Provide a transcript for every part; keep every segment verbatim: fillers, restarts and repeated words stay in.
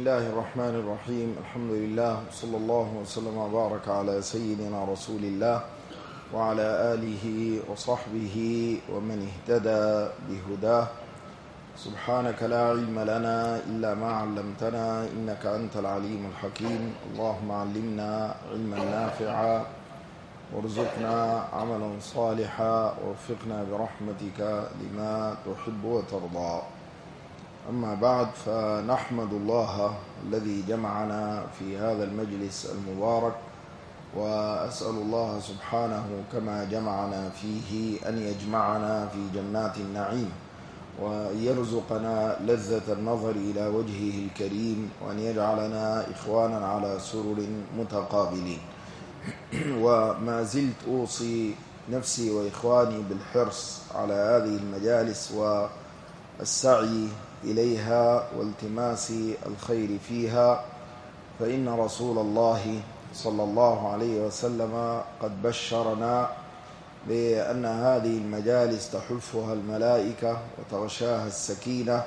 الله الرحمن الرحيم. الحمد لله صلى الله وسلم وبارك على سيدنا رسول الله وعلى آله وصحبه ومن اهتدى بهداه. سبحانك لا علم لنا إلا ما علمتنا إنك أنت العليم الحكيم. اللهم علمنا علما نافعا وارزقنا عملا صالحا ووفقنا برحمتك لما تحب وترضى. أما بعد، فنحمد الله الذي جمعنا في هذا المجلس المبارك، وأسأل الله سبحانه كما جمعنا فيه أن يجمعنا في جنات النعيم، وأن يرزقنا لذة النظر إلى وجهه الكريم، وأن يجعلنا إخوانا على سرر متقابلين. وما زلت أوصي نفسي وإخواني بالحرص على هذه المجالس والسعي إليها والتماس الخير فيها، فإن رسول الله صلى الله عليه وسلم قد بشرنا بأن هذه المجالس تحفها الملائكة وتغشاها السكينة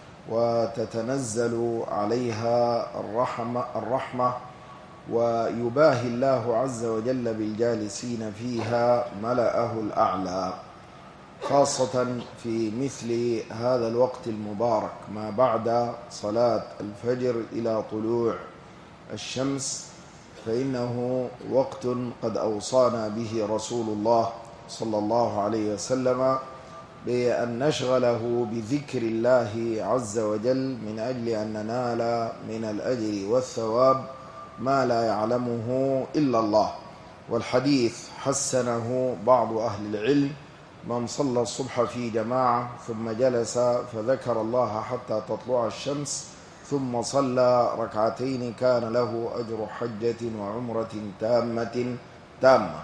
وتتنزل عليها الرحمة, الرحمة ويباهي الله عز وجل بالجالسين فيها ملأه الأعلى، خاصة في مثل هذا الوقت المبارك ما بعد صلاة الفجر إلى طلوع الشمس، فإنه وقت قد أوصانا به رسول الله صلى الله عليه وسلم بأن نشغله بذكر الله عز وجل من أجل أن ننال من الأجر والثواب ما لا يعلمه إلا الله. والحديث حسنه بعض أهل العلم: من صلى الصبح في جماعة ثم جلس فذكر الله حتى تطلع الشمس ثم صلى ركعتين كان له أجر حجة وعمرة تامة تامة.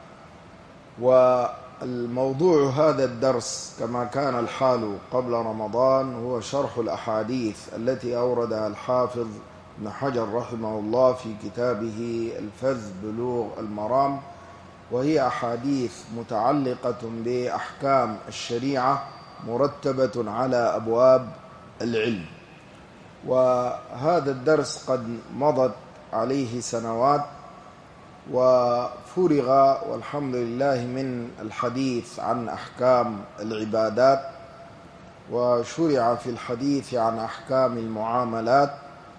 والموضوع هذا الدرس كما كان الحال قبل رمضان هو شرح الأحاديث التي أوردها الحافظ ابن حجر رحمه الله في كتابه الفذ بلوغ المرام، وهي أحاديث متعلقة بأحكام الشريعة مرتبة على أبواب العلم. وهذا الدرس قد مضت عليه سنوات وفرغ والحمد لله من الحديث عن أحكام العبادات، وشرع في الحديث عن أحكام المعاملات،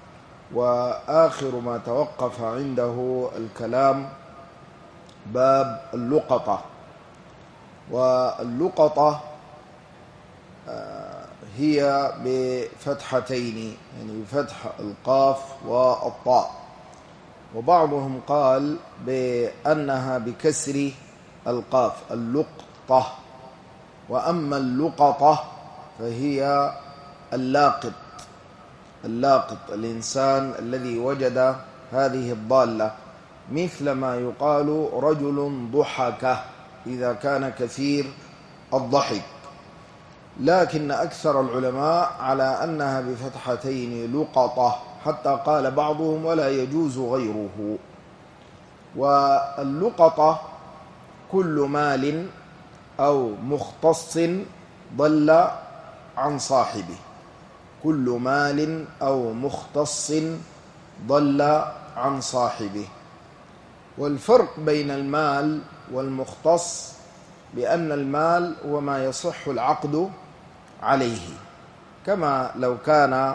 وآخر ما توقف عنده الكلام باب اللقطة. واللقطة هي بفتحتين، يعني بفتح القاف والطاء، وبعضهم قال بأنها بكسر القاف اللقطة. وأما اللقطة فهي اللاقط، اللاقط الإنسان الذي وجد هذه الضالة، مثل ما يقال رجل ضحك إذا كان كثير الضحك، لكن أكثر العلماء على أنها بفتحتين لقطة، حتى قال بعضهم ولا يجوز غيره. واللقطة كل مال أو مختص ضل عن صاحبه، كل مال أو مختص ضل عن صاحبه. والفرق بين المال والمختص بأن المال هو ما يصح العقد عليه، كما لو كان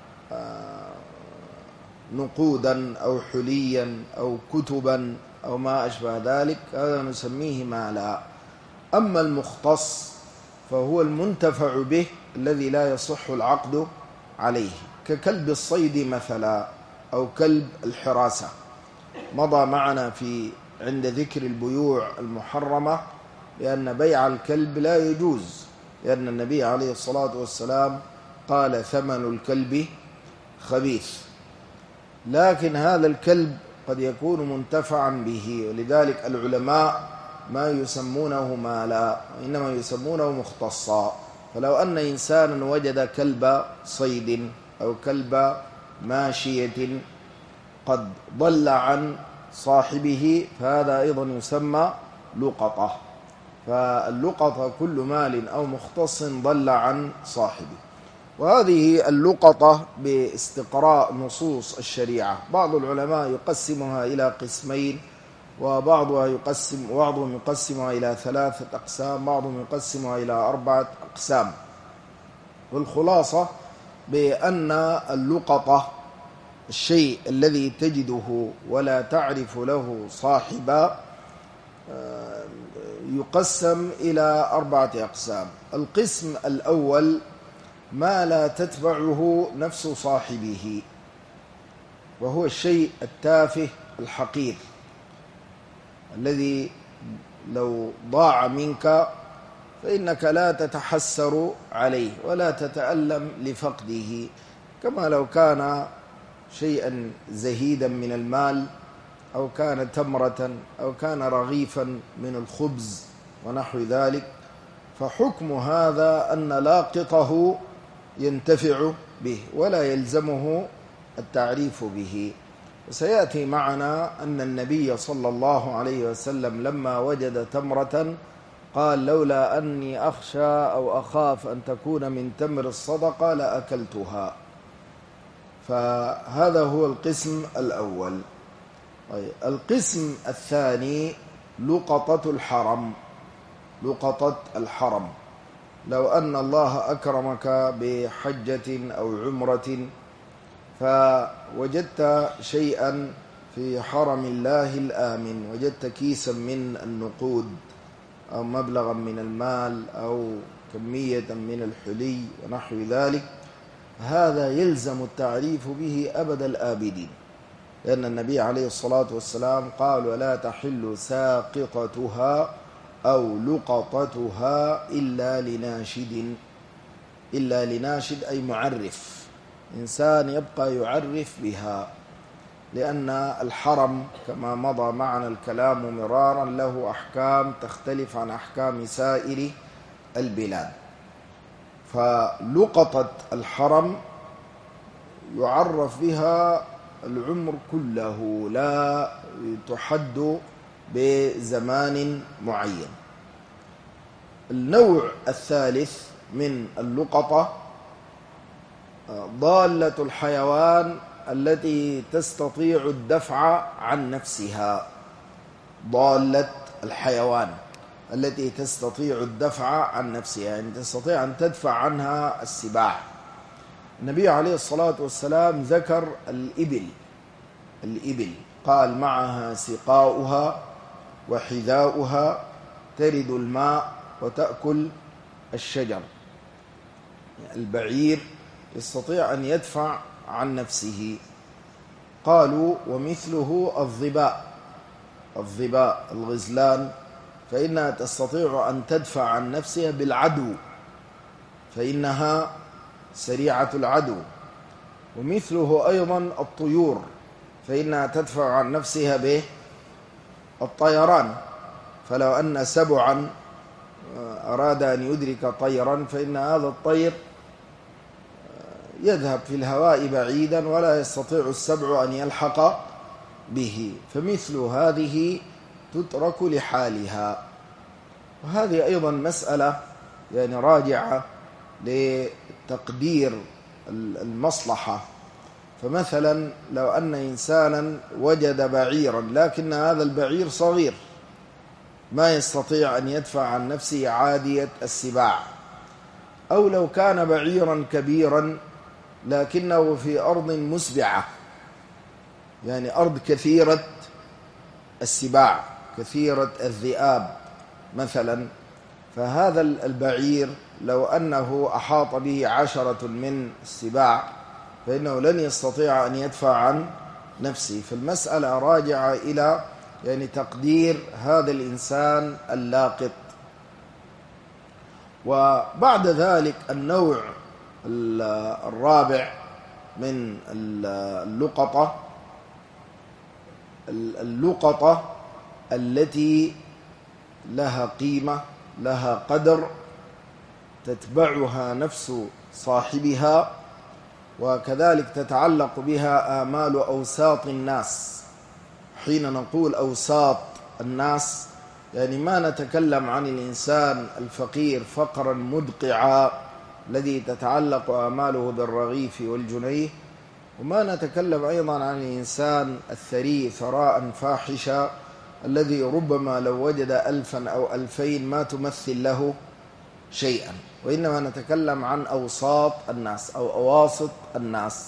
نقودا أو حليا أو كتبا أو ما أشبه ذلك، هذا نسميه مالا. أما المختص فهو المنتفع به الذي لا يصح العقد عليه، ككلب الصيد مثلا أو كلب الحراسة. مضى معنا في عند ذكر البيوع المحرمة بأن بيع الكلب لا يجوز، لأن النبي عليه الصلاة والسلام قال ثمن الكلب خبيث. لكن هذا الكلب قد يكون منتفعا به، ولذلك العلماء ما يسمونه مالا وإنما يسمونه مختصا. فلو أن إنسانا وجد كلب صيد أو كلب ماشية قد ضل عن صاحبه فهذا أيضا يسمى لقطة. فاللقطة كل مال أو مختص ضل عن صاحبه. وهذه اللقطة باستقراء نصوص الشريعة بعض العلماء يقسمها إلى قسمين، وبعضها يقسم وبعضهم يقسمها إلى ثلاثة أقسام، بعضهم يقسمها إلى أربعة أقسام. والخلاصة بأن اللقطة الشيء الذي تجده ولا تعرف له صاحبا يقسم إلى أربعة أقسام. القسم الأول ما لا تتبعه نفس صاحبه، وهو الشيء التافه الحقير الذي لو ضاع منك فإنك لا تتحسر عليه ولا تتألم لفقده، كما لو كان شيئا زهيدا من المال، أو كان تمرة، أو كان رغيفا من الخبز ونحو ذلك. فحكم هذا أن لاقطه ينتفع به ولا يلزمه التعريف به. وسيأتي معنا أن النبي صلى الله عليه وسلم لما وجد تمرة قال لولا أني أخشى أو أخاف أن تكون من تمر الصدقة لأكلتها. فهذا هو القسم الأول. طيب القسم الثاني لقطة الحرم. لقطة الحرم، لو أن الله أكرمك بحجة أو عمرة فوجدت شيئا في حرم الله الآمن، وجدت كيسا من النقود أو مبلغا من المال أو كمية من الحلي ونحو ذلك، هذا يلزم التعريف به أبد الآبدين، لأن النبي عليه الصلاة والسلام قال ولا تحل ساقطتها أو لقطتها إلا لناشد. إلا لناشد أي معرف، إنسان يبقى يعرف بها، لأن الحرم كما مضى معنا الكلام مرارا له أحكام تختلف عن أحكام سائر البلاد. فلقطة الحرم يعرف بها العمر كله، لا تحد بزمان معين. النوع الثالث من اللقطة ضالة الحيوان التي تستطيع الدفع عن نفسها. ضالة الحيوان التي تستطيع الدفع عن نفسها، يعني تستطيع أن تدفع عنها السباع. النبي عليه الصلاة والسلام ذكر الإبل. الإبل قال معها سقاؤها وحذاؤها ترد الماء وتأكل الشجر. البعير يستطيع أن يدفع عن نفسه. قالوا ومثله الظباء. الظباء الغزلان فإنها تستطيع أن تدفع عن نفسها بالعدو، فإنها سريعة العدو. ومثله أيضا الطيور، فإنها تدفع عن نفسها به الطيران، فلو أن سبعا أراد أن يدرك طيرا فإن هذا الطير يذهب في الهواء بعيدا ولا يستطيع السبع أن يلحق به، فمثل هذه تترك لحالها. وهذه أيضا مسألة يعني راجعة لتقدير المصلحة. فمثلا لو أن إنسانا وجد بعيرا لكن هذا البعير صغير ما يستطيع أن يدفع عن نفسه عادية السباع، أو لو كان بعيرا كبيرا لكنه في أرض مسبعة، يعني أرض كثيرة السباع كثيرة الذئاب مثلا، فهذا البعير لو أنه أحاط به عشرة من السباع فإنه لن يستطيع أن يدفع عن نفسه. فالمسألة راجعة إلى يعني تقدير هذا الإنسان اللاقط. وبعد ذلك النوع الرابع من اللقطة اللقطة التي لها قيمة، لها قدر، تتبعها نفس صاحبها، وكذلك تتعلق بها آمال أوساط الناس. حين نقول أوساط الناس يعني ما نتكلم عن الإنسان الفقير فقرا مدقعا الذي تتعلق آماله بالرغيف والجنيه، وما نتكلم أيضا عن الإنسان الثري ثراء فاحشا الذي ربما لو وجد ألفا أو ألفين ما تمثل له شيئا، وإنما نتكلم عن أوساط الناس أو أواسط الناس.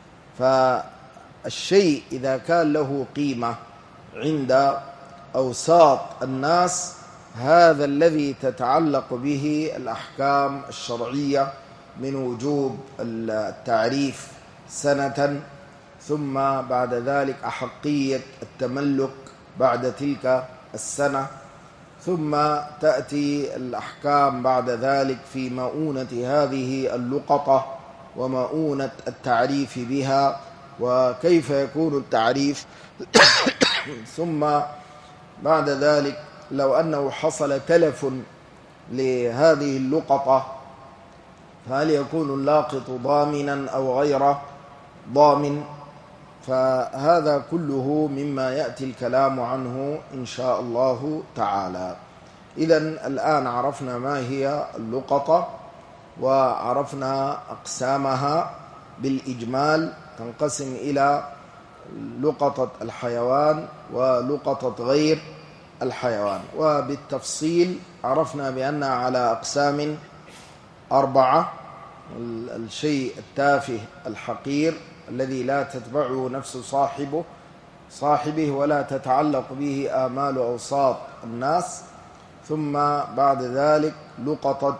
فالشيء إذا كان له قيمة عند أوساط الناس هذا الذي تتعلق به الأحكام الشرعية من وجوب التعريف سنة، ثم بعد ذلك أحقية التملك بعد تلك السنة، ثم تأتي الأحكام بعد ذلك في مؤونة هذه اللقطة ومؤونة التعريف بها وكيف يكون التعريف ثم بعد ذلك لو أنه حصل تلف لهذه اللقطة فهل يكون اللاقط ضامنا أو غير ضامن؟ فهذا كله مما يأتي الكلام عنه إن شاء الله تعالى. إذن الآن عرفنا ما هي اللقطة وعرفنا أقسامها بالإجمال، تنقسم إلى لقطة الحيوان ولقطة غير الحيوان، وبالتفصيل عرفنا بأنها على أقسام أربعة: الشيء التافه الحقير الذي لا تتبعه نفس صاحبه صاحبه ولا تتعلق به آمال أوساط الناس، ثم بعد ذلك لقطة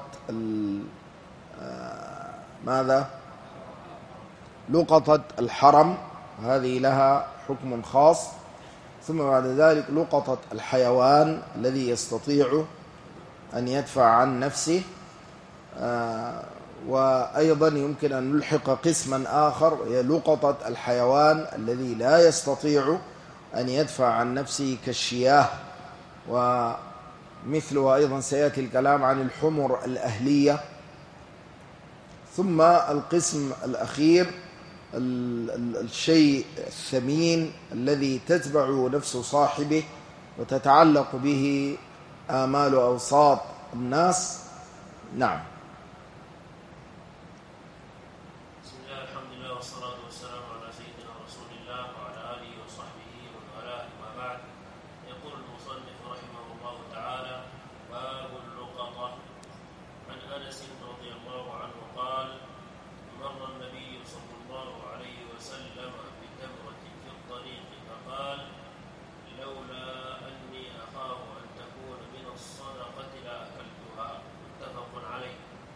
ماذا؟ لقطة الحرم، هذه لها حكم خاص، ثم بعد ذلك لقطة الحيوان الذي يستطيع أن يدفع عن نفسه، وأيضا يمكن أن نلحق قسما آخر هي لقطة الحيوان الذي لا يستطيع أن يدفع عن نفسه كالشياه، ومثلها أيضا سيأتي الكلام عن الحمر الأهلية. ثم القسم الأخير الشيء الثمين الذي تتبع نفس صاحبه وتتعلق به آمال أوساط الناس. نعم. بسم الله، الحمد لله والصلاة والسلام على سيدنا رسول الله وعلى آله وصحبه ومن والاه، ما بعد. يقول المصنف رحمه الله تعالى: باب اللقطة. عن أنس رضي الله عنه قال: مر النبي صلى الله عليه وسلم بتمرة في الطريق فقال: لولا أني أخاف أن تكون من الصدقة لأكلتها. متفق عليه.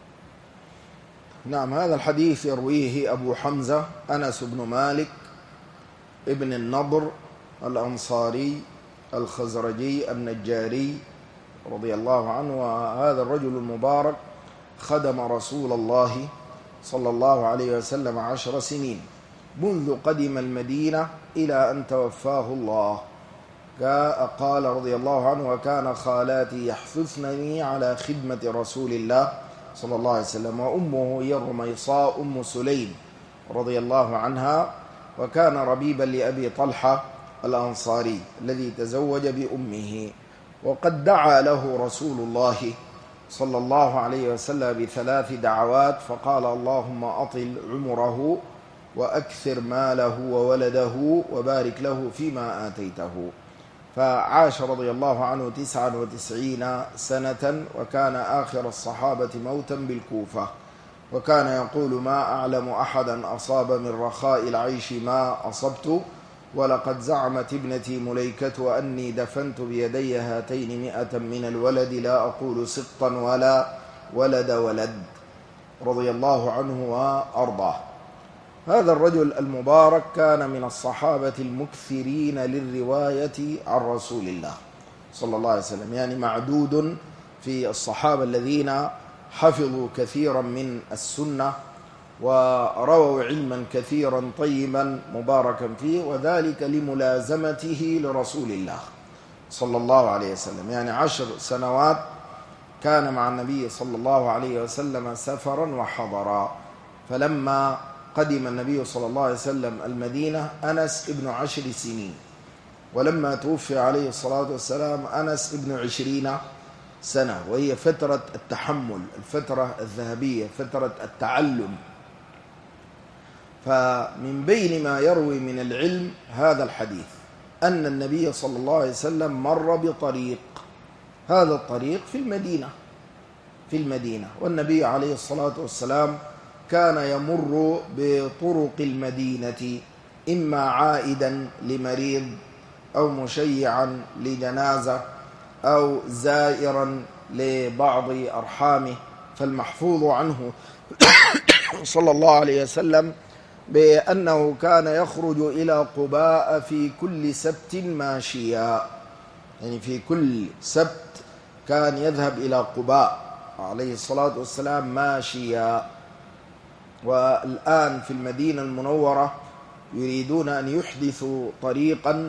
نعم، هذا الحديث يرويه أبو حمزة أنس بن مالك ابن النضر الأنصاري الخزرجي النجاري رضي الله عنه. وهذا الرجل المبارك خدم رسول الله صلى الله عليه وسلم عشر سنين منذ قدم المدينة إلى أن توفاه الله. قال رضي الله عنه: وكان خالاتي يحثثنني على خدمة رسول الله صلى الله عليه وسلم، وأمه هي الرميصاء أم سليم رضي الله عنها، وكان ربيبا لأبي طلحة الأنصاري الذي تزوج بأمه. وقد دعا له رسول الله صلى الله عليه وسلم بثلاث دعوات، فقال: اللهم أطل عمره وأكثر ماله وولده وبارك له فيما آتيته. فعاش رضي الله عنه تسعا وتسعين سنة، وكان آخر الصحابة موتا بالكوفة، وكان يقول: ما أعلم أحدا أصاب من رخاء العيش ما أصبت، ولقد زعمت ابنتي مليكة أني دفنت بيدي هاتين مئة من الولد، لا أقول سقطا ولا ولد ولد، رضي الله عنه وأرضاه. هذا الرجل المبارك كان من الصحابة المكثرين للرواية عن رسول الله صلى الله عليه وسلم، يعني معدود في الصحابة الذين حفظوا كثيرا من السنة ورووا علما كثيرا طيبا مباركا فيه، وذلك لملازمته لرسول الله صلى الله عليه وسلم. يعني عشر سنوات كان مع النبي صلى الله عليه وسلم سفرا وحضرا. فلما قدم النبي صلى الله عليه وسلم المدينة أنس ابن عشر سنين، ولما توفي عليه الصلاة والسلام أنس ابن عشرين سنة، وهي فترة التحمل، الفترة الذهبية، فترة التعلم. فمن بين ما يروي من العلم هذا الحديث أن النبي صلى الله عليه وسلم مر بطريق، هذا الطريق في المدينة في المدينة والنبي عليه الصلاة والسلام كان يمر بطرق المدينة إما عائدا لمريض أو مشيعا لجنازة أو زائرا لبعض أرحامه. فالمحفوظ عنه صلى الله عليه وسلم بأنه كان يخرج إلى قباء في كل سبت ماشيا، يعني في كل سبت كان يذهب إلى قباء عليه الصلاة والسلام ماشيا. والآن في المدينة المنورة يريدون أن يحدثوا طريقا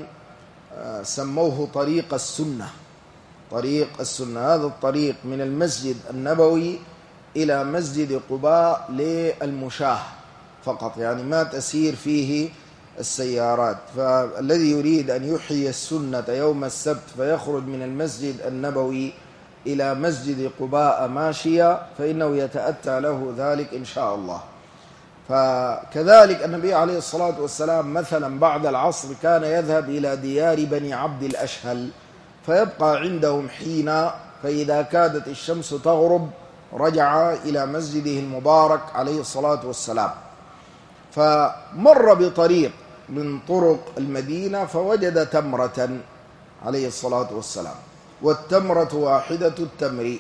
سموه طريق السنة، طريق السنة. هذا الطريق من المسجد النبوي إلى مسجد قباء للمشاة فقط، يعني ما تسير فيه السيارات. فالذي يريد أن يحيي السنة يوم السبت فيخرج من المسجد النبوي إلى مسجد قباء ماشيا فإنه يتأتى له ذلك إن شاء الله. فكذلك النبي عليه الصلاة والسلام مثلا بعد العصر كان يذهب إلى ديار بني عبد الأشهل فيبقى عندهم حينا، فإذا كادت الشمس تغرب رجع إلى مسجده المبارك عليه الصلاة والسلام. فمر بطريق من طرق المدينة فوجد تمرة عليه الصلاة والسلام، والتمرة واحدة التمر.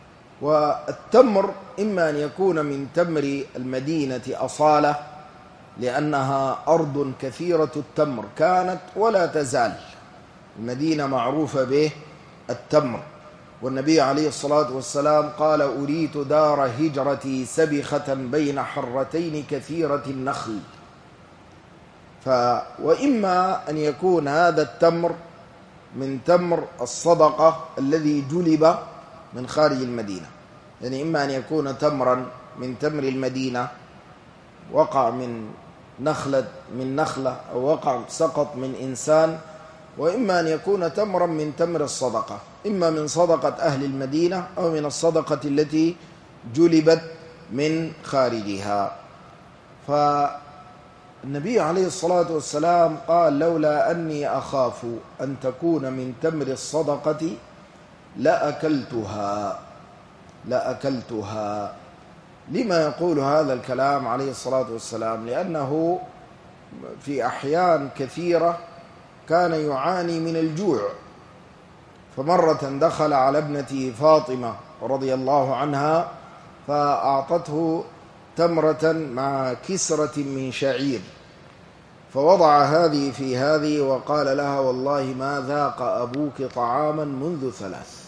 والتمر إما أن يكون من تمر المدينة أصالة لأنها أرض كثيرة التمر كانت ولا تزال، المدينة معروفة به التمر. والنبي عليه الصلاة والسلام قال: أريت دار هجرتي سبخة بين حرتين كثيرة النخل. ف وإما أن يكون هذا التمر من تمر الصدقة الذي جلب من خارج المدينة، يعني إما أن يكون تمرا من تمر المدينة وقع من نخلة من نخلة أو وقع سقط من إنسان، وإما أن يكون تمرا من تمر الصدقة، إما من صدقة أهل المدينة أو من الصدقة التي جلبت من خارجها. فالنبي عليه الصلاة والسلام قال: لولا أني أخاف أن تكون من تمر الصدقة لأكلتها لأكلتها. لما يقول هذا الكلام عليه الصلاة والسلام؟ لأنه في أحيان كثيرة كان يعاني من الجوع. فمرة دخل على ابنته فاطمة رضي الله عنها فأعطته تمرة مع كسرة من شعير، فوضع هذه في هذه وقال لها: والله ما ذاق أبوك طعاما منذ ثلاث،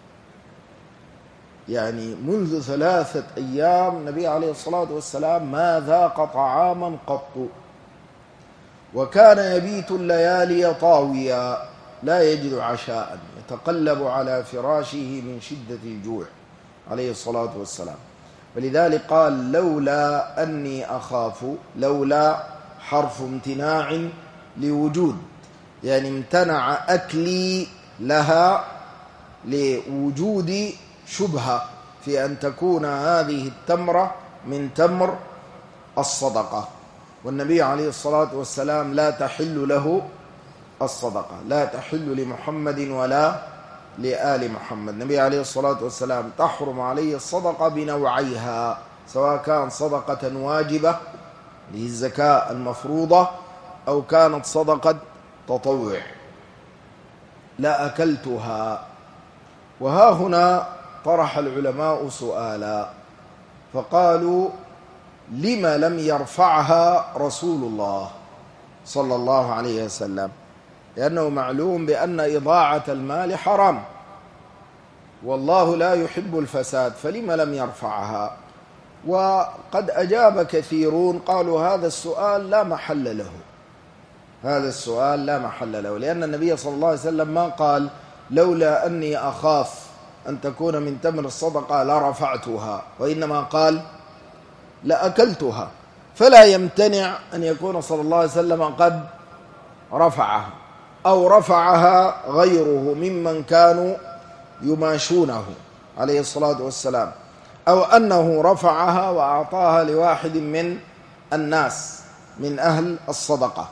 يعني منذ ثلاثة أيام النبي عليه الصلاة والسلام ما ذاق طعاما قط. وكان يبيت الليالي طاويا لا يجد عشاء، يتقلب على فراشه من شدة الجوع عليه الصلاة والسلام. ولذلك قال: لولا أني أخاف. لولا حرف امتناع لوجود، يعني امتنع أكلي لها لوجود شبهة في أن تكون هذه التمرة من تمر الصدقة. والنبي عليه الصلاة والسلام لا تحل له الصدقة، لا تحل لمحمد ولا لآل محمد. النبي عليه الصلاة والسلام تحرم عليه الصدقة بنوعيها، سواء كان صدقة واجبة للزكاة المفروضة أو كانت صدقة تطوع. لا أكلتها. وها هنا طرح العلماء سؤالا فقالوا: لما لم يرفعها رسول الله صلى الله عليه وسلم؟ لأنه معلوم بأن إضاعة المال حرام والله لا يحب الفساد، فلما لم يرفعها؟ وقد أجاب كثيرون قالوا: هذا السؤال لا محل له، هذا السؤال لا محل له، لأن النبي صلى الله عليه وسلم ما قال: لولا أني أخاف أن تكون من تمر الصدقة لرفعتها، وإنما قال: لأكلتها. فلا يمتنع أن يكون صلى الله عليه وسلم قد رفعها أو رفعها غيره ممن كانوا يماشونه عليه الصلاة والسلام، أو أنه رفعها وأعطاها لواحد من الناس من أهل الصدقة.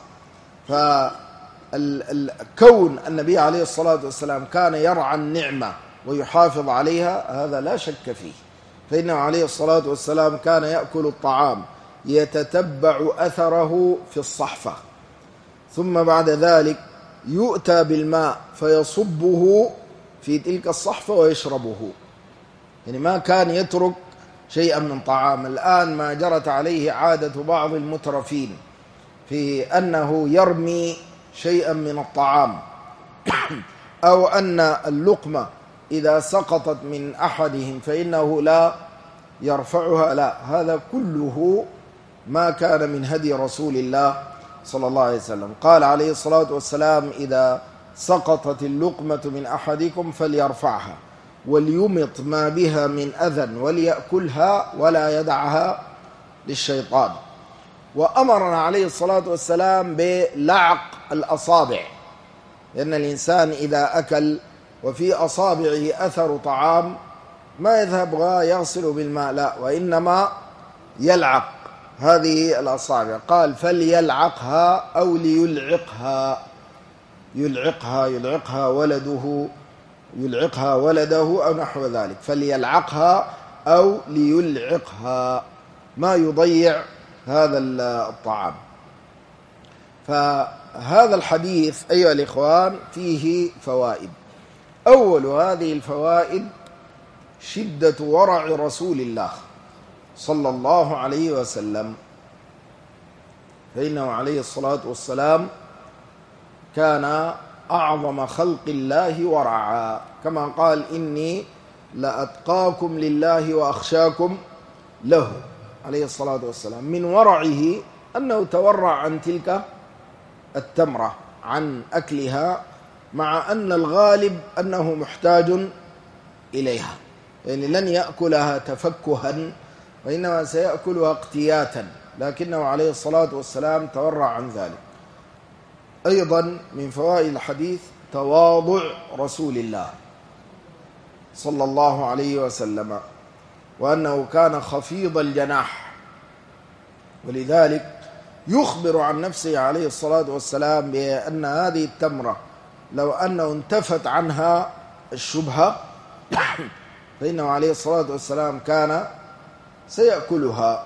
فكون النبي عليه الصلاة والسلام كان يرعى النعمة ويحافظ عليها هذا لا شك فيه، فإنه عليه الصلاة والسلام كان يأكل الطعام يتتبع أثره في الصحفة، ثم بعد ذلك يؤتى بالماء فيصبه في تلك الصحفة ويشربه، يعني ما كان يترك شيئا من طعام. الآن ما جرت عليه عادة بعض المترفين في أنه يرمي شيئا من الطعام، أو أن اللقمة إذا سقطت من أحدهم فإنه لا يرفعها، لا، هذا كله ما كان من هدي رسول الله صلى الله عليه وسلم. قال عليه الصلاة والسلام: إذا سقطت اللقمة من أحدكم فليرفعها وليمط ما بها من أذى وليأكلها ولا يدعها للشيطان. وأمرنا عليه الصلاة والسلام بلعق الأصابع، لأن الإنسان إذا أكل وفي أصابعه أثر طعام ما يذهب ويغسل بالماء، لا، وإنما يلعق هذه الأصابع. قال: فليلعقها أو ليلعقها، يلعقها يلعقها ولده يلعقها ولده أو نحو ذلك، فليلعقها أو ليلعقها، ما يضيع هذا الطعام. فهذا الحديث أيها الإخوان فيه فوائد. أول هذه الفوائد شدة ورع رسول الله صلى الله عليه وسلم، فإنه عليه الصلاة والسلام كان أعظم خلق الله ورعا، كما قال: إني لأتقاكم لله وأخشاكم له عليه الصلاة والسلام. من ورعه أنه تورع عن تلك التمرة، عن أكلها، مع أن الغالب أنه محتاج إليها، يعني لن يأكلها تفكها وإنما سيأكلها اقتياتا، لكنه عليه الصلاة والسلام تورع عن ذلك. أيضا من فوائد الحديث تواضع رسول الله صلى الله عليه وسلم، وأنه كان خفيض الجناح، ولذلك يخبر عن نفسه عليه الصلاة والسلام بأن هذه التمرة لو أنه انتفت عنها الشبهة فإنه عليه الصلاة والسلام كان سيأكلها.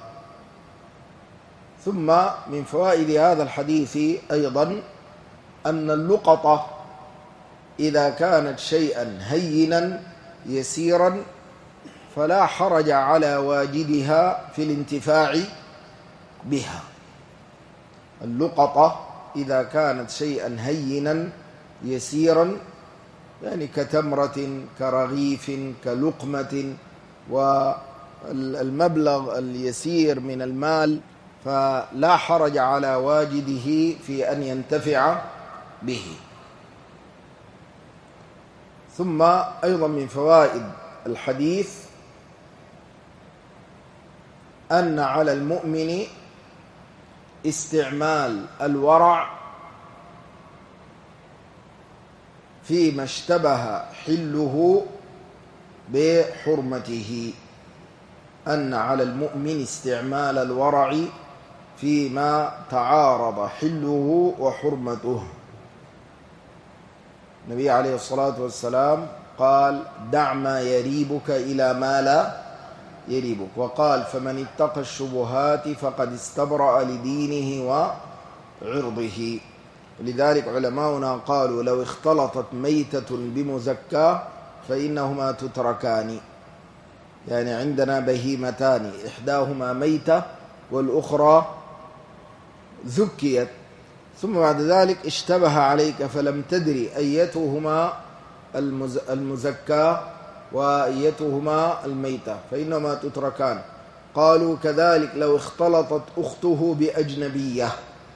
ثم من فوائد هذا الحديث أيضا أن اللقطة إذا كانت شيئا هينا يسيرا فلا حرج على واجدها في الانتفاع بها. اللقطة إذا كانت شيئا هينا يسيرا، يعني كتمرة كرغيف كلقمة، والمبلغ اليسير من المال، فلا حرج على واجده في أن ينتفع به. ثم أيضا من فوائد الحديث أن على المؤمن استعمال الورع فيما اشتبه حله بحرمته، أن على المؤمن استعمال الورع فيما تعارض حله وحرمته. النبي عليه الصلاة والسلام قال: دع ما يريبك إلى ما لا يريبك، وقال: فمن اتقى الشبهات فقد استبرأ لدينه وعرضه. لذلك علماؤنا قالوا: لو اختلطت ميتة بمزكاة فإنهما تتركان، يعني عندنا بهيمتان إحداهما ميتة والأخرى ذكيت، ثم بعد ذلك اشتبه عليك فلم تدري أيتهما المزكاة وأيتهما الميتة فإنهما تتركان. قالوا: كذلك لو اختلطت أخته بأجنبية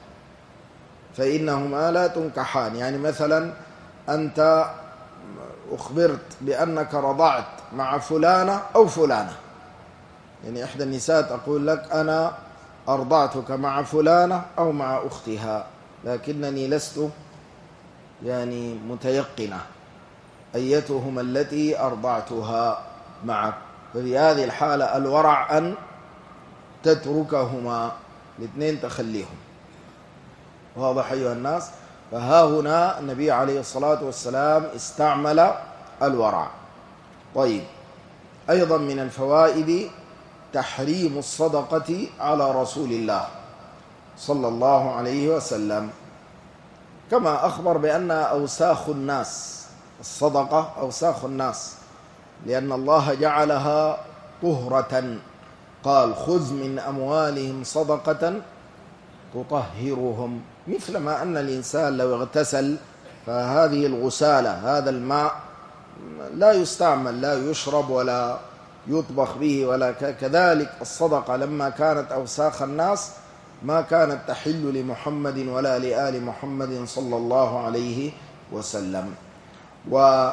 فإنهما لا تنكحان، يعني مثلا أنت أخبرت بأنك رضعت مع فلانة أو فلانة، يعني إحدى النساء تقول لك: أنا أرضعتك مع فلانة أو مع أختها، لكنني لست يعني متيقنة، أيتهما التي أرضعتها معك. ففي هذه الحالة الورع أن تتركهما، الاثنين تخليهم. واضح أيها الناس؟ فها هنا النبي عليه الصلاة والسلام استعمل الورع. طيب، أيضا من الفوائد تحريم الصدقة على رسول الله صلى الله عليه وسلم، كما أخبر بأن أوساخ الناس، الصدقة أوساخ الناس، لأن الله جعلها طهرة، قال خذ من أموالهم صدقة تطهرهم، مثل ما أن الإنسان لو اغتسل فهذه الغسالة، هذا الماء لا يستعمل، لا يشرب ولا يطبخ به ولا كذلك الصدقة لما كانت أوساخ الناس ما كانت تحل لمحمد ولا لآل محمد صلى الله عليه وسلم. وها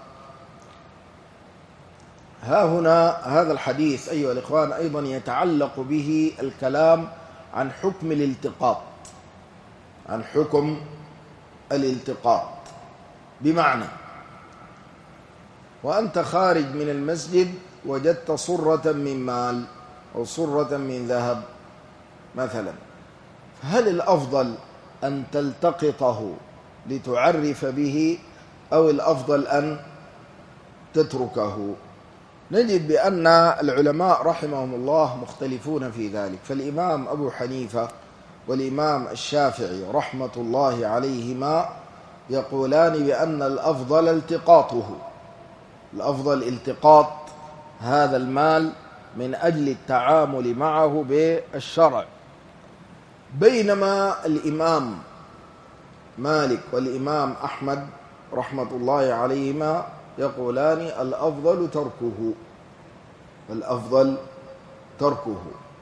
هنا هذا الحديث أيها الإخوان أيضا يتعلق به الكلام عن حكم الالتقاط، عن حكم الالتقاط، بمعنى وأنت خارج من المسجد وجدت صرة من مال أو صرة من ذهب مثلا، هل الأفضل أن تلتقطه لتعرف به أو الأفضل أن تتركه؟ نجد بأن العلماء رحمهم الله مختلفون في ذلك. فالإمام أبو حنيفة والإمام الشافعي رحمة الله عليهما يقولان بأن الأفضل التقاطه، الأفضل التقاط هذا المال من أجل التعامل معه بالشرع، بينما الإمام مالك والإمام أحمد رحمة الله عليهما يقولان الأفضل تركه، الأفضل تركه.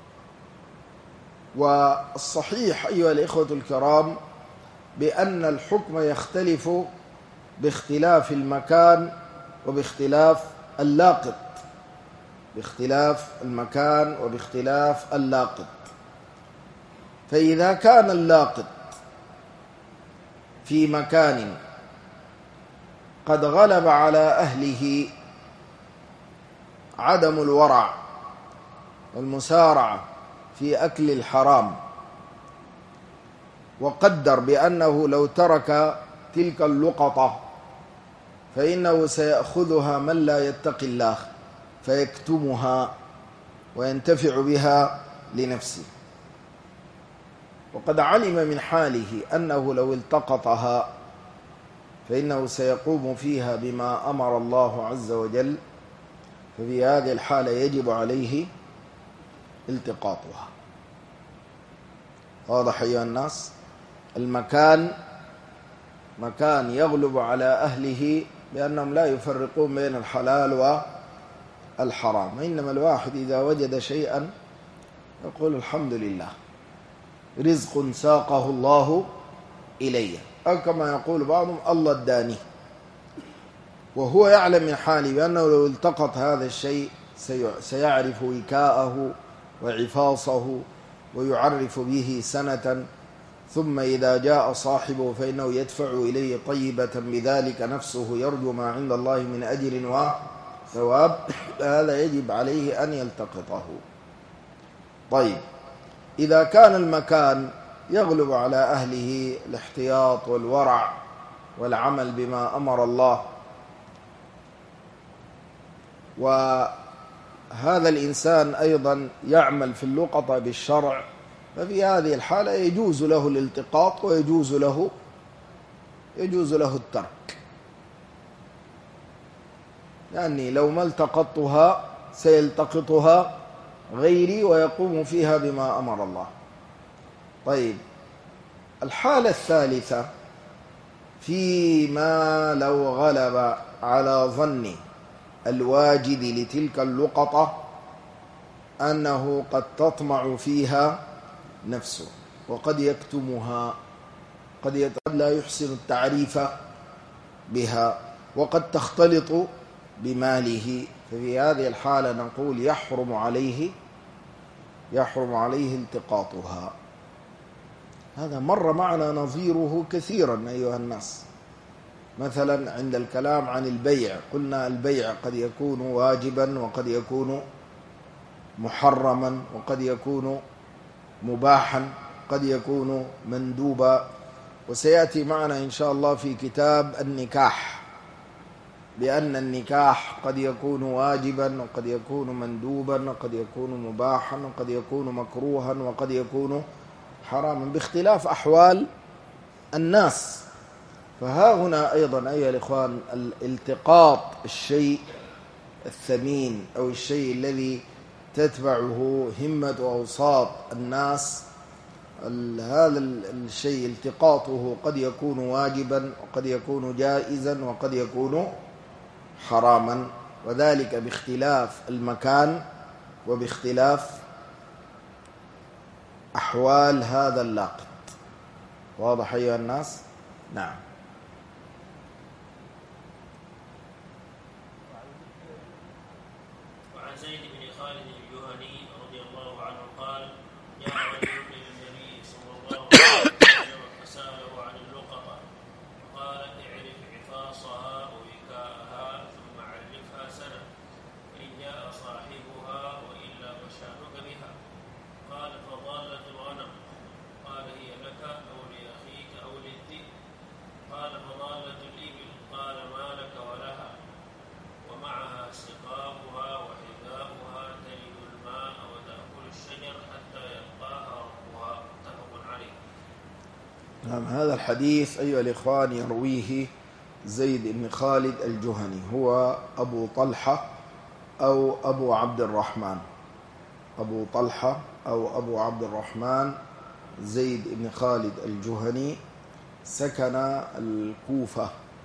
والصحيح أيها الإخوة الكرام بأن الحكم يختلف باختلاف المكان وباختلاف اللاقط، باختلاف المكان وباختلاف اللاقط. فإذا كان اللاقط في مكان قد غلب على أهله عدم الورع والمسارعة في أكل الحرام، وقدر بأنه لو ترك تلك اللقطة فإنه سيأخذها من لا يتقي الله فيكتمها وينتفع بها لنفسه، وقد علم من حاله أنه لو التقطها فإنه سيقوم فيها بما أمر الله عز وجل، ففي هذه الحالة يجب عليه التقاطها. واضح أيها الناس؟ المكان مكان يغلب على أهله بأنهم لا يفرقون بين الحلال والحرام، إنما الواحد إذا وجد شيئا يقول الحمد لله، رزق ساقه الله إليه، أو كما يقول بعضهم الله اداني، وهو يعلم من حاله بأنه لو التقط هذا الشيء سيعرف وكاءه وعفاصه ويعرف به سنة، ثم إذا جاء صاحبه فإنه يدفع إليه طيبة بذلك نفسه يرجو ما عند الله من أجر وثواب، هذا يجب عليه أن يلتقطه. طيب، إذا كان المكان يغلب على أهله الاحتياط والورع والعمل بما أمر الله، وهذا الإنسان أيضا يعمل في اللقطة بالشرع، ففي هذه الحالة يجوز له الالتقاط ويجوز له يجوز له الترك، يعني لو ما التقطتها سيلتقطها غيري ويقوم فيها بما أمر الله. طيب، الحالة الثالثة فيما لو غلب على ظن الواجد لتلك اللقطة أنه قد تطمع فيها نفسه وقد يكتمها، قد لا يحسن التعريف بها وقد تختلط بماله، ففي هذه الحالة نقول يحرم عليه يحرم عليه التقاطها. هذا مر معنا نظيره كثيرا أيها الناس، مثلا عند الكلام عن البيع قلنا البيع قد يكون واجبا وقد يكون محرما وقد يكون مباحا قد يكون مندوبا، وسيأتي معنا إن شاء الله في كتاب النكاح بأن النكاح قد يكون واجبا وقد يكون مندوبا وقد يكون مباحا وقد يكون مكروها وقد يكون حراما باختلاف أحوال الناس. فها هنا أيضا أيها الإخوان الالتقاط الشيء الثمين أو الشيء الذي تتبعه همة وأوساط الناس، هذا الشيء التقاطه قد يكون واجبا وقد يكون جائزا وقد يكون حراما، وذلك باختلاف المكان وباختلاف أحوال هذا اللاقط. واضح أيها الناس؟ نعم. وعن زيد بن خالد الجهني رضي الله عنه قال: جاء رجل إلى النبي صلى الله عليه وسلم فسأله عن اللقطة فقال: اعرف عفاصها ووكاءها ثم عرفها سنة، فإن جاء صاحبها وإلا فشأنك بها. قال: فضالة الغنم. قال: هي لك أو لأخيك أو للذئب. قال: فضالة الإبل. قال: ما لك ولها. ومعها سقاؤها وحذاؤها تلد الماء وتأكل الشجر حتى يلقاها ربها. متفق عليه. نعم. هذا الحديث أيها الإخوان يرويه زيد بن خالد الجهني، هو أبو طلحة أو أبو عبد الرحمن، أبو طلحة أو أبو عبد الرحمن زيد بن خالد الجهني، سكن الكوفة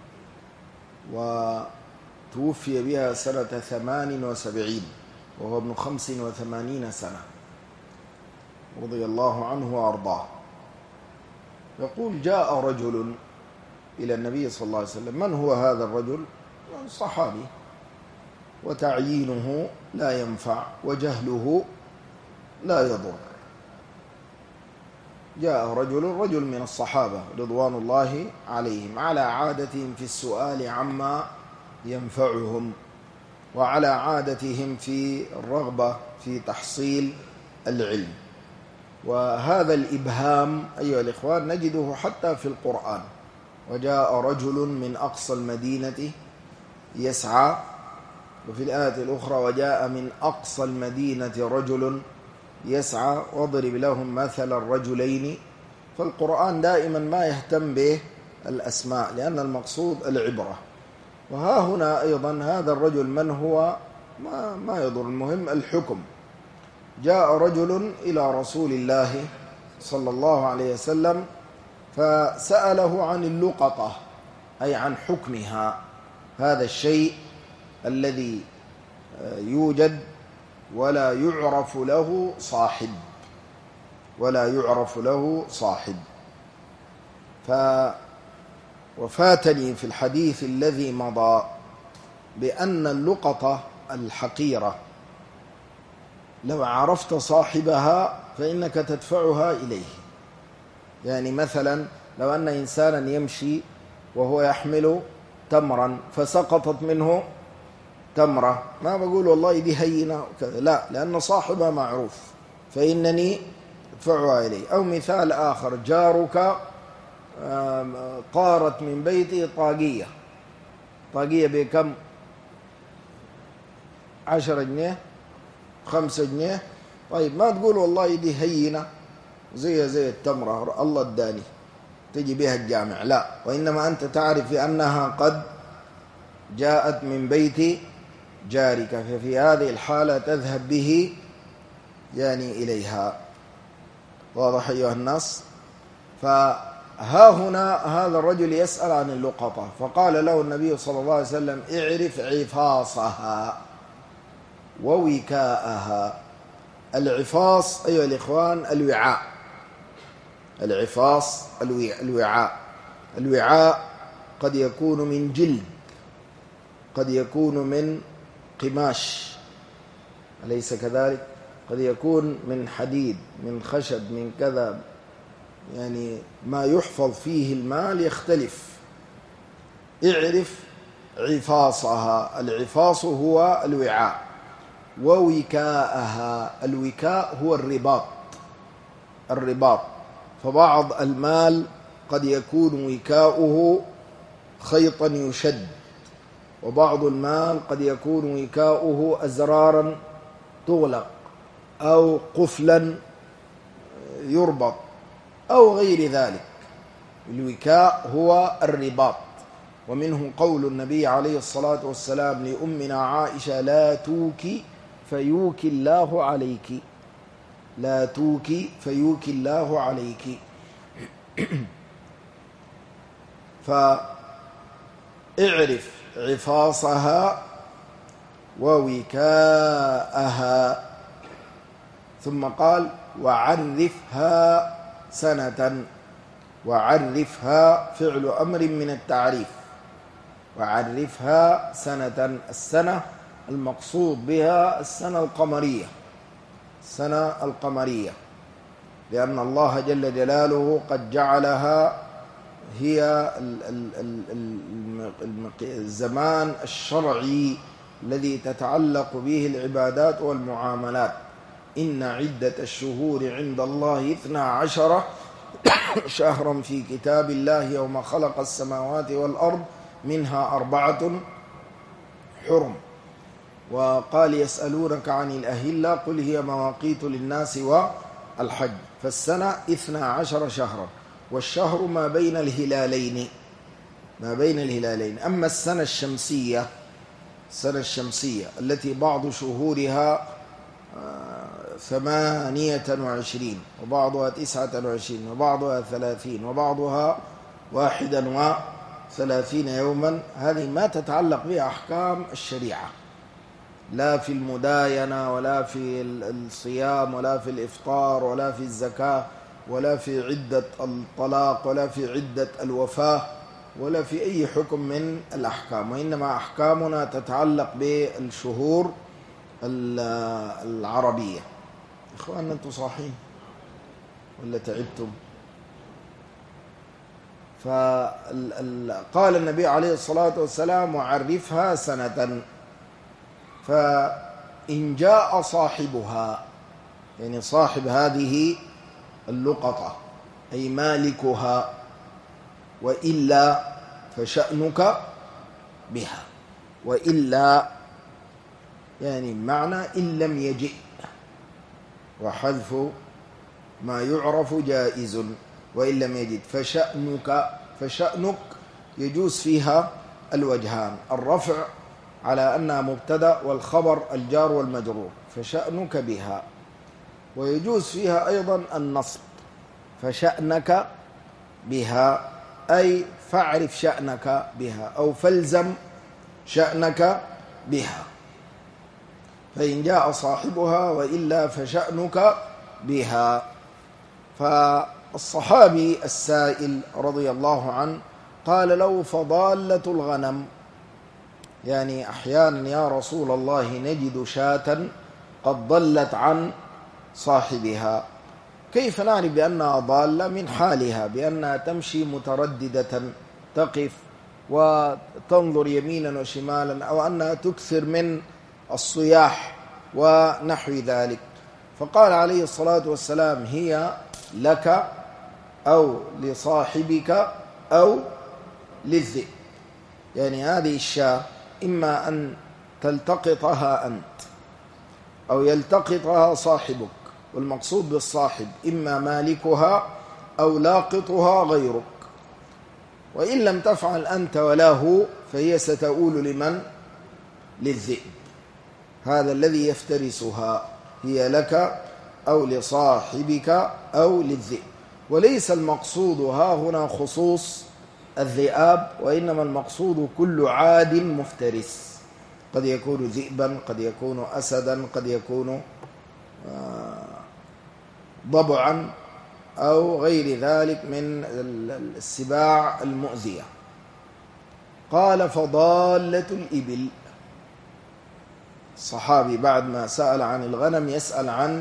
وتوفي بها سنة ثمان وسبعين وهو ابن خمس وثمانين سنة رضي الله عنه وأرضاه. يقول: جاء رجل إلى النبي صلى الله عليه وسلم. من هو هذا الرجل؟ صحابي، وتعيينه لا ينفع وجهله لا يضر. جاء رجل رجل من الصحابة رضوان الله عليهم على عادتهم في السؤال عما ينفعهم وعلى عادتهم في الرغبة في تحصيل العلم. وهذا الإبهام أيها الإخوان نجده حتى في القرآن: وجاء رجل من أقصى المدينة يسعى، وفي الآية الأخرى: وجاء من أقصى المدينة رجل يسعى واضرب لهم مثل الرجلين. فالقرآن دائما ما يهتم به الأسماء لأن المقصود العبرة. وها هنا أيضا هذا الرجل من هو ما, ما يضر، المهم الحكم. جاء رجل إلى رسول الله صلى الله عليه وسلم فسأله عن اللقطة، أي عن حكمها، هذا الشيء الذي يوجد ولا يعرف له صاحب ولا يعرف له صاحب. وفاتني في الحديث الذي مضى بأن اللقطة الحقيرة لو عرفت صاحبها فإنك تدفعها إليه. يعني مثلا لو أن إنسانا يمشي وهو يحمل تمرا فسقطت منه تمرة، ما بقول والله دي هينة وكذا، لا، لأن صاحبها معروف فإنني أدفعها إليه. أو مثال آخر: جارك طارت من بيتي طاقية، طاقية بكم؟ عشرة جنيه، خمسة جنيه. طيب ما تقول والله دي هينة زي زي التمرة الله اداني تجي بها الجامع، لا، وإنما أنت تعرف أنها قد جاءت من بيت جارك، ففي هذه الحالة تذهب به يعني إليها. واضح أيها الناس؟ فها هنا هذا الرجل يسأل عن اللقطة، فقال له النبي صلى الله عليه وسلم: اعرف عفاصها ووكاءها. العفاص أيها الإخوان الوعاء، العفاص الوعاء. الوعاء قد يكون من جلد، قد يكون من قماش، أليس كذلك؟ قد يكون من حديد، من خشب، من كذا، يعني ما يحفظ فيه المال يختلف. اعرف عفاصها. العفاص هو الوعاء، ووكاءها. الوكاء هو الرباط، الرباط. فبعض المال قد يكون وكاؤه خيطا يشد، وبعض المال قد يكون وكاؤه أزرارا تغلق، أو قفلا يربط، أو غير ذلك. الوكاء هو الرباط. ومنه قول النبي عليه الصلاة والسلام لأمنا عائشة: لا توكي فيوكي الله عليك، لا توكي فيوكي الله عليك. فاعرف عفاصها ووكاءها. ثم قال: وعرفها سنة. وعرفها فعل أمر من التعريف، وعرفها سنة. السنة المقصود بها السنة القمرية، السنة القمرية، لأن الله جل جلاله قد جعلها هي الزمان الشرعي الذي تتعلق به العبادات والمعاملات. إن عدة الشهور عند الله اثنا عشر شهرا في كتاب الله يوم خلق السماوات والأرض منها أربعة حرم. وقال: يسألونك عن الأهلة قل هي مواقيت للناس والحج. فالسنة اثنا عشر شهرا، والشهر ما بين الهلالين، ما بين الهلالين. أما السنة الشمسية، السنة الشمسية التي بعض شهورها ثمانية وعشرين، وبعضها تسعة وعشرين، وبعضها ثلاثين، وبعضها واحدا وثلاثين يوما، هذه ما تتعلق بها أحكام الشريعة، لا في المداينة، ولا في الصيام، ولا في الإفطار، ولا في الزكاة، ولا في عدة الطلاق، ولا في عدة الوفاة، ولا في أي حكم من الأحكام. وإنما أحكامنا تتعلق بالشهور العربية. إخواننا أنتم صاحين ولا تعبتم؟ فقال النبي عليه الصلاة والسلام: وعرفها سنة. فإن جاء صاحبها، يعني صاحب هذه اللقطة أي مالكها، وإلا فشأنك بها. وإلا يعني معنى إن لم يجئ، وحذف ما يعرف جائز. وإن لم يجد فشأنك، فشأنك يجوز فيها الوجهان: الرفع على أنها مبتدأ، والخبر الجار والمجرور، فشأنك بها. ويجوز فيها أيضا النصب: فشأنك بها، أي فاعرف شأنك بها، أو فالزم شأنك بها. فإن جاء صاحبها، وإلا فشأنك بها. فالصحابي السائل رضي الله عنه قال له: فضالة الغنم، يعني أحيانا يا رسول الله نجد شاة قد ضلت عن صاحبها، كيف نعرف بأنها ضالة؟ من حالها، بأنها تمشي مترددة، تقف وتنظر يمينا وشمالا، أو أنها تكثر من الصياح ونحو ذلك. فقال عليه الصلاة والسلام: هي لك أو لصاحبك أو للذئب. يعني هذه الشاة إما أن تلتقطها أنت أو يلتقطها صاحبك، والمقصود بالصاحب إما مالكها أو لاقطها غيرك. وإن لم تفعل أنت ولا هو فهي ستؤول لمن؟ للذئب، هذا الذي يفترسها. هي لك أو لصاحبك أو للذئب. وليس المقصود ها هنا خصوص الذئاب، وإنما المقصود كل عاد مفترس، قد يكون ذئبا، قد يكون أسدا، قد يكون ضبعا، أو غير ذلك من السباع المؤذية. قال: فضالة الإبل. الصحابي بعد ما سأل عن الغنم يسأل عن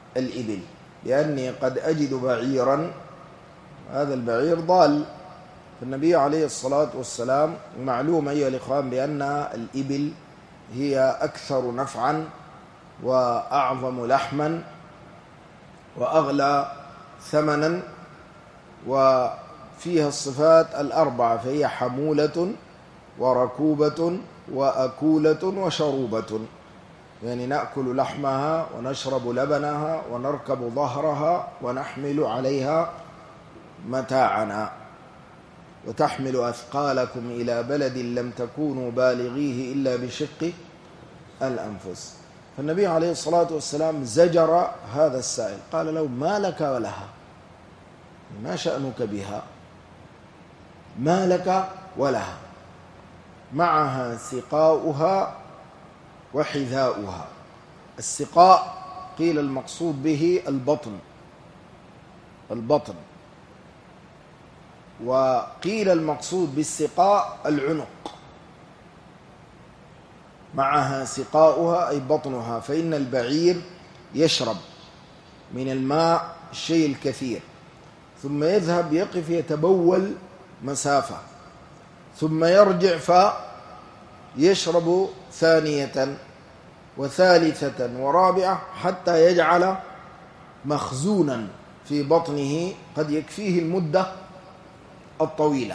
الإبل، لأني قد أجد بعيرا، هذا البعير ضال، فالنبي عليه الصلاة والسلام معلوم أيها الإخوان بأن الإبل هي أكثر نفعا وأعظم لحما وأغلى ثمنا، وفيها الصفات الأربعة، فهي حمولة وركوبة وأكولة وشروبة، يعني نأكل لحمها ونشرب لبنها ونركب ظهرها ونحمل عليها متاعنا، وتحمل أثقالكم إلى بلد لم تكونوا بالغيه إلا بشق الأنفس. فالنبي عليه الصلاة والسلام زجر هذا السائل، قال له: ما لك ولها؟ ما شأنك بها؟ ما لك ولها؟ معها سقاؤها وحذاؤها. السقاء قيل المقصود به البطن البطن وقيل المقصود بالسقاء العنق. معها سقاؤها أي بطنها، فإن البعير يشرب من الماء الشيء الكثير، ثم يذهب يقف يتبول مسافة، ثم يرجع فيشرب ثانية وثالثة ورابعة حتى يجعل مخزونا في بطنه قد يكفيه المدة الطويلة.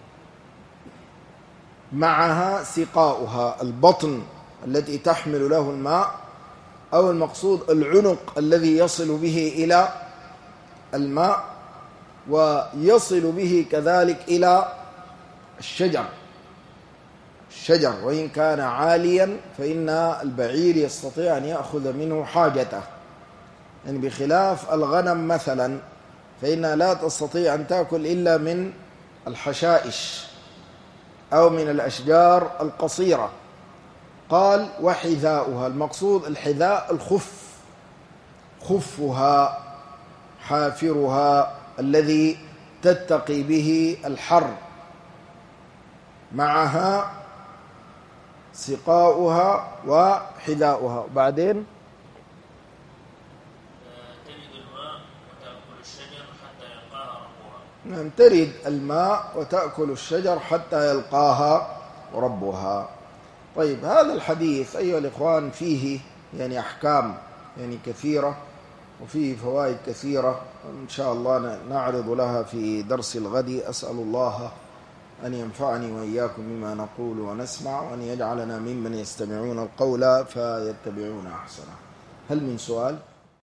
معها سقاؤها البطن التي تحمل له الماء، أو المقصود العنق الذي يصل به إلى الماء ويصل به كذلك إلى الشجر الشجر وإن كان عاليا فإن البعير يستطيع أن يأخذ منه حاجته، يعني بخلاف الغنم مثلا فإنها لا تستطيع أن تأكل إلا من الحشائش أو من الأشجار القصيرة. قال: وحذاؤها، المقصود الحذاء الخف، خفها حافرها الذي تتقي به الحر. معها سقاؤها وحذاؤها. وبعدين تجد الماء وتأكل الشجر حتى يلقاها ربها. نعم، ترد الماء وتأكل الشجر حتى يلقاها ربها. طيب، هذا الحديث أيها الإخوان فيه يعني أحكام يعني كثيرة وفيه فوائد كثيرة، إن شاء الله نعرض لها في درس الغد. أسأل الله أن ينفعني وإياكم بما نقول ونسمع، وأن يجعلنا ممن يستمعون القول فيتبعون أحسنه. هل من سؤال؟